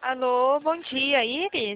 Alô, bom dia, Iris?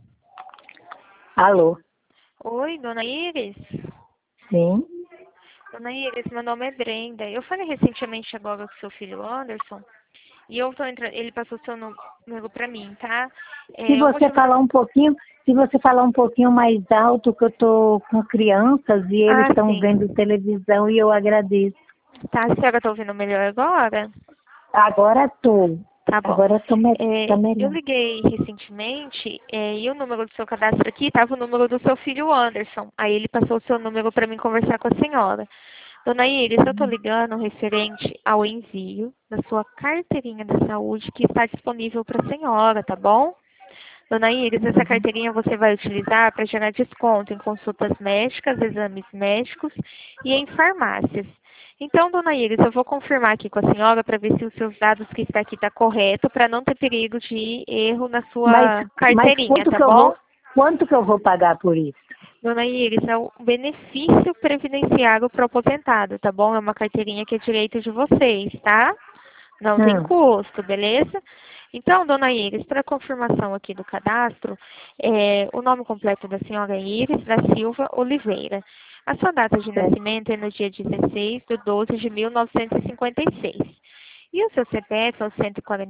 Alô? Oi, dona Iris? Sim? Dona Iris, meu nome é Brenda. Eu falei recentemente agora com seu filho Anderson e eu tô entrando, ele passou seu número pra mim, tá? Se O você motivo da... falar um pouquinho, se você falar um pouquinho mais alto, que eu tô com crianças e eles Ah, estão sim. vendo televisão e eu agradeço. Tá, a senhora tá ouvindo melhor agora? Agora tô. Tá bom. Agora tá Eu melhor. liguei recentemente e o número do seu cadastro aqui tava o número do seu filho Anderson. Aí ele passou o seu número para mim conversar com a senhora. Dona Iris, eu estou ligando referente ao envio da sua carteirinha de saúde que está disponível para a senhora, tá bom? Dona Iris, essa carteirinha você vai utilizar para gerar desconto em consultas médicas, exames médicos e em farmácias. Então, dona Iris, eu vou confirmar aqui com a senhora para ver se os seus dados que está aqui está correto, para não ter perigo de erro na Mas, sua mas carteirinha, tá bom? quanto que eu vou pagar por isso? Dona Iris, é o benefício previdenciário para o aposentado, tá bom? É uma carteirinha que é direito de vocês, tá? Não tem Hum, custo, beleza? Então, dona Iris, para confirmação aqui do cadastro, o nome completo da senhora é Iris da Silva Oliveira. A sua data de certo. nascimento é no dia 16 de 12 de 1956. E o seu CPF é o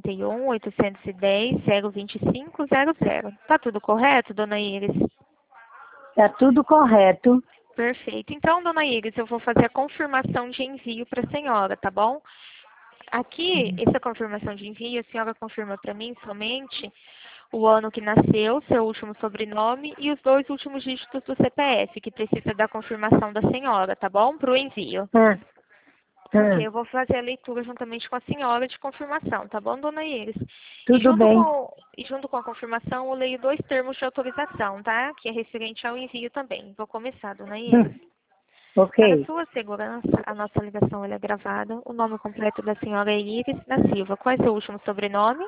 141-810-02500. Tá tudo correto, dona Iris? Tá tudo correto. Perfeito. Então, dona Iris, eu vou fazer a confirmação de envio para a senhora, tá bom? Aqui, essa confirmação de envio, a senhora confirma para mim somente o ano que nasceu, seu último sobrenome e os dois últimos dígitos do CPF, que precisa da confirmação da senhora, tá bom? Para o envio. Hum, Ok, hum, eu vou fazer a leitura juntamente com a senhora de confirmação, tá bom, dona Iris? E tudo bem. junto com a confirmação, eu leio dois termos de autorização, tá? Que é referente ao envio também. Vou começar, dona Iris. Hum, Para ok. sua segurança, a nossa ligação ela é gravada. O nome completo da senhora é Iris da Silva. Qual é seu último sobrenome?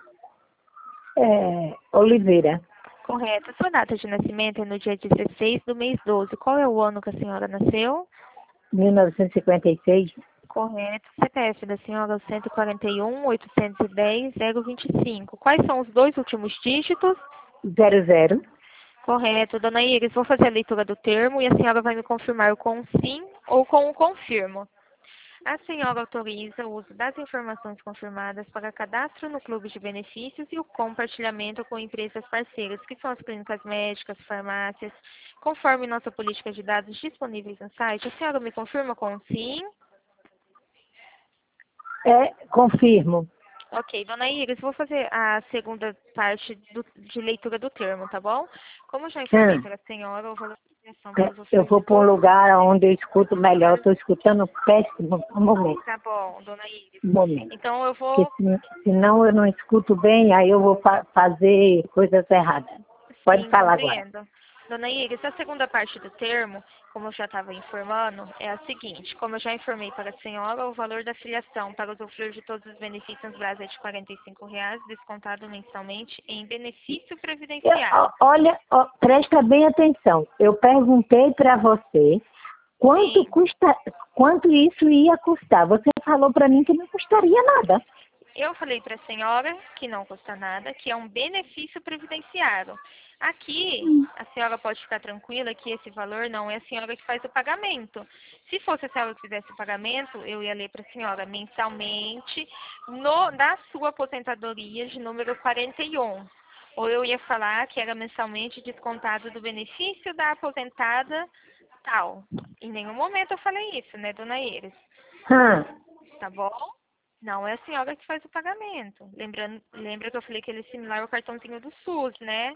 Oliveira, Correto. Sua data de nascimento é no dia 16 do mês 12. Qual é o ano que a senhora nasceu? 1956, Correto. CPF da senhora é o 141-810-025. Quais são os dois últimos dígitos? 00. Correto. Dona Iris, vou fazer a leitura do termo e a senhora vai me confirmar com sim ou com o confirmo. A senhora autoriza o uso das informações confirmadas para cadastro no clube de benefícios e o compartilhamento com empresas parceiras, que são as clínicas médicas, farmácias, conforme nossa política de dados disponíveis no site. A senhora me confirma com sim? Confirmo. Ok, dona Iris, vou fazer a segunda parte de leitura do termo, tá bom? Como já informei Hum. para a senhora, houve a para Eu usufruir vou de para um todos. lugar onde eu escuto melhor. Estou escutando péssimo. Um momento, Tá bom, dona Iris. um momento. Então eu Porque vou. senão eu não escuto bem, aí eu vou fazer coisas erradas. Pode Sim, falar agora. compreendo. Dona Iris, a segunda parte do termo, como eu já estava informando, é a seguinte. Como eu já informei para a senhora, o valor da filiação para usufruir de todos os benefícios Brás é de R$ 45, descontado mensalmente em benefício previdenciário. Olha, presta bem atenção. Eu perguntei para você Sim, quanto isso ia custar. Você falou para mim que não custaria nada. eu falei para a senhora que não custa nada, que é um benefício previdenciário. Aqui, a senhora pode ficar tranquila que esse valor não é a senhora que faz o pagamento. Se fosse a senhora que fizesse o pagamento, eu ia ler para a senhora mensalmente da sua aposentadoria de número 41. Ou eu ia falar que era mensalmente descontado do benefício da aposentada tal. Em nenhum momento eu falei isso, né, dona Iris? Hum, Tá bom? Não é a senhora que faz o pagamento. Lembra que eu falei que ele é similar ao cartãozinho do SUS, né?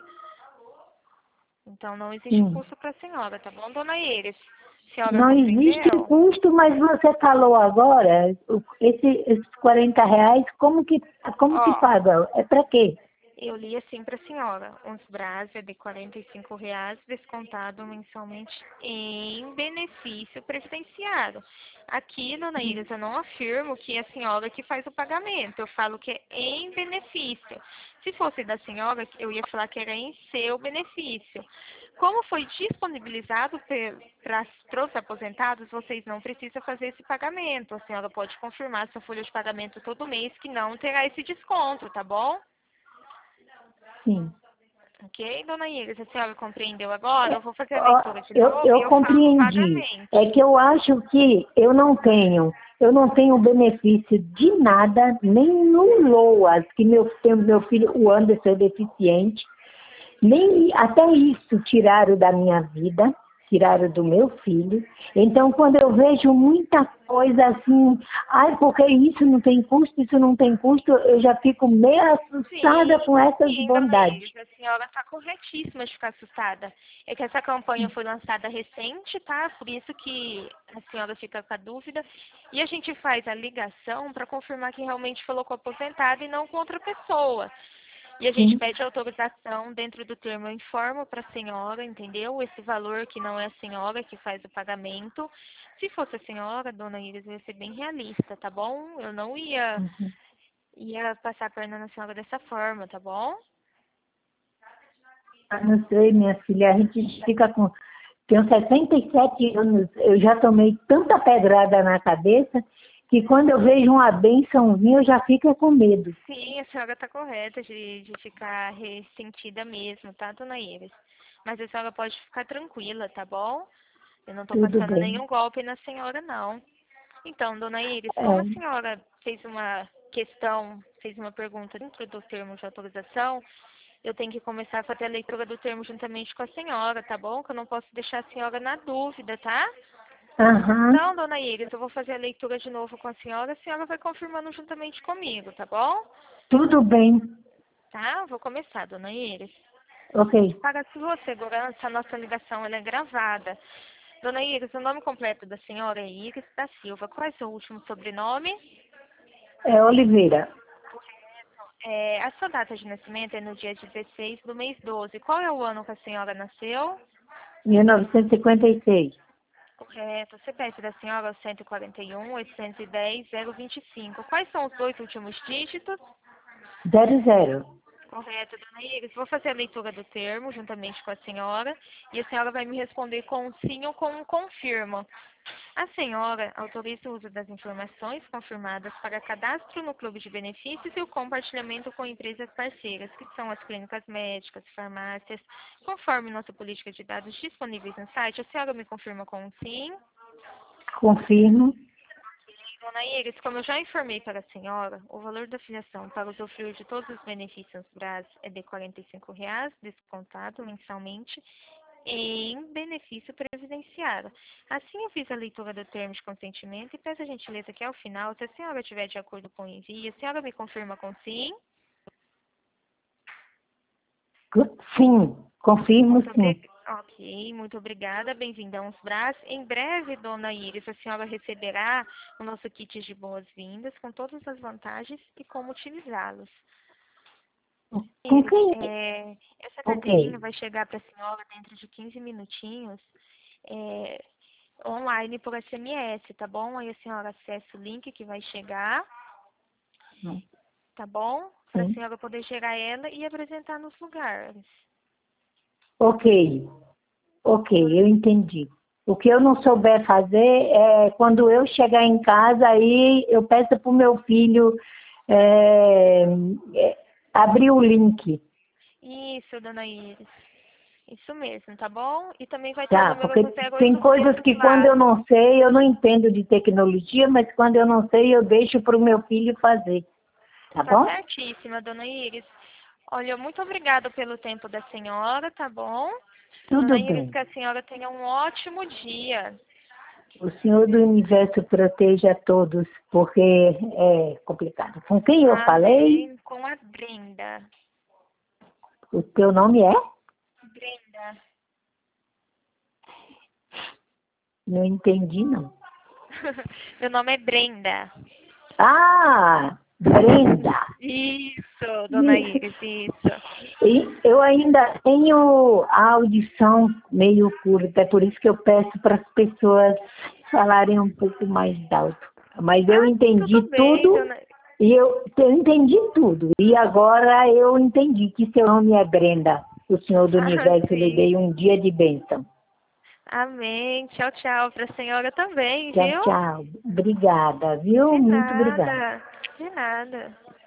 Então não existe hum. custo para a senhora, tá bom, dona Iris? A senhora Não existe compreendeu? custo, mas você falou agora, esses R$ 40, como que Ó, paga? É para quê? eu li assim para a senhora, uns Brasa de R$ 45 descontado mensalmente em benefício previdenciário. Aqui, dona Iris, eu não afirmo que é a senhora que faz o pagamento, eu falo que é em benefício. Se fosse da senhora, eu ia falar que era em seu benefício. Como foi disponibilizado para os aposentados, vocês não precisam fazer esse pagamento. A senhora pode confirmar sua folha de pagamento todo mês que não terá esse desconto, tá bom? Sim. Ok, dona Iris, a senhora compreendeu agora? Eu vou fazer a Ó, leitura de Eu, novo e eu eu falo o compreendi. pagamento. É que eu acho que eu não tenho benefício de nada, nem no LOAS, que meu filho, o Anderson, é deficiente. Nem até isso tiraram da minha vida, tiraram do meu filho. Então, quando eu vejo muita coisa assim, ai, porque isso não tem custo, eu já fico meio assustada com essas Sim, dona bondades. Iris, a senhora está corretíssima de ficar assustada. É que essa campanha foi lançada recente, tá? Por isso que a senhora fica com a dúvida. E a gente faz a ligação para confirmar que realmente falou com o aposentado e não com outra pessoa. E a gente Sim, pede autorização dentro do termo, eu informo para a senhora, entendeu? Esse valor que não é a senhora que faz o pagamento. Se fosse a senhora, dona Iris, eu ia ser bem realista, tá bom? Eu não ia passar a perna na senhora dessa forma, tá bom? eu não sei, minha filha, a gente fica com. Tenho 67 anos, eu já tomei tanta pedrada na cabeça que quando eu vejo uma bençãozinha eu já fico com medo. Sim, a senhora está correta de ficar ressentida mesmo, tá, dona Iris? Mas a senhora pode ficar tranquila, tá bom? Eu não estou Tudo passando bem. nenhum golpe na senhora, não. Então, dona Iris, como a É, senhora fez uma questão, fez uma pergunta dentro do termo de autorização, eu tenho que começar a fazer a leitura do termo juntamente com a senhora, tá bom? Que eu não posso deixar a senhora na dúvida, tá? aham, Então, dona Iris, eu vou fazer a leitura de novo com a senhora vai confirmando juntamente comigo, tá bom? tudo bem. Tá? Vou começar, dona Iris. Ok. Para sua segurança, a nossa ligação ela é gravada. Dona Iris, o nome completo da senhora é Iris da Silva. Qual é seu último sobrenome? É Oliveira, A sua data de nascimento é no dia 16 do mês 12. Qual é o ano que a senhora nasceu? 1956. Correto. O CPF da senhora é o 141 810 025. Quais são os dois últimos dígitos? 00. Correto, dona Iris. Vou fazer a leitura do termo juntamente com a senhora e a senhora vai me responder com um sim ou com um confirmo. A senhora autoriza o uso das informações confirmadas para cadastro no clube de benefícios e o compartilhamento com empresas parceiras, que são as clínicas médicas, farmácias, conforme nossa política de dados disponíveis no site. A senhora me confirma com um sim? Confirmo. Dona Iris, como eu já informei para a senhora, o valor da filiação para usufruir de todos os benefícios Brás é de R$ 45,00, descontado mensalmente, em benefício previdenciário. Assim, eu fiz a leitura do termo de consentimento e peço a gentileza que, ao final, se a senhora estiver de acordo com o envio, a senhora me confirma com sim. Sim, confirmo Muito sim. obrigada. Ok, muito obrigada. Bem-vinda a Uns Brás. Em breve, dona Iris, a senhora receberá o nosso kit de boas-vindas com todas as vantagens e como utilizá-los. Com Iris, quem? essa Ok. carteirinha vai chegar para a senhora dentro de 15 minutinhos, é, online por SMS, tá bom? Aí a senhora acessa o link que vai chegar, tá bom? Para a Sim. senhora poder gerar ela e apresentar nos lugares. Ok. Ok, eu entendi. O que eu não souber fazer é quando eu chegar em casa, aí eu peço para o meu filho é, abrir o link. Isso, dona Iris. Isso mesmo, tá bom? E também vai ter o Tá, número porque do tem coisas 0800 que quando lá. eu não sei, eu não entendo de tecnologia, mas quando eu não sei, eu deixo para o meu filho fazer. Tá Tá bom? certíssima, dona Iris. Olha, muito obrigada pelo tempo da senhora, tá bom? Tudo Dona Iris, bem. que a senhora tenha um ótimo dia. O Senhor do Universo proteja a todos, porque é complicado. Com quem eu falei? Amém. Com a Brenda. O teu nome é? Brenda. Não entendi, não. Meu nome é Brenda. Ah, Brenda. Isso, dona Iris, isso. E eu ainda tenho a audição meio curta, é por isso que eu peço para as pessoas falarem um pouco mais alto. Mas eu Ah, entendi tudo bem, tudo dona. e eu entendi tudo. E agora eu entendi que seu nome é Brenda. O Senhor do Ah, Universo lhe sim. dê um dia de bênção. Amém. Tchau, tchau para a senhora também, Tchau, viu? tchau. Obrigada, viu? De Muito obrigada. nada. De nada.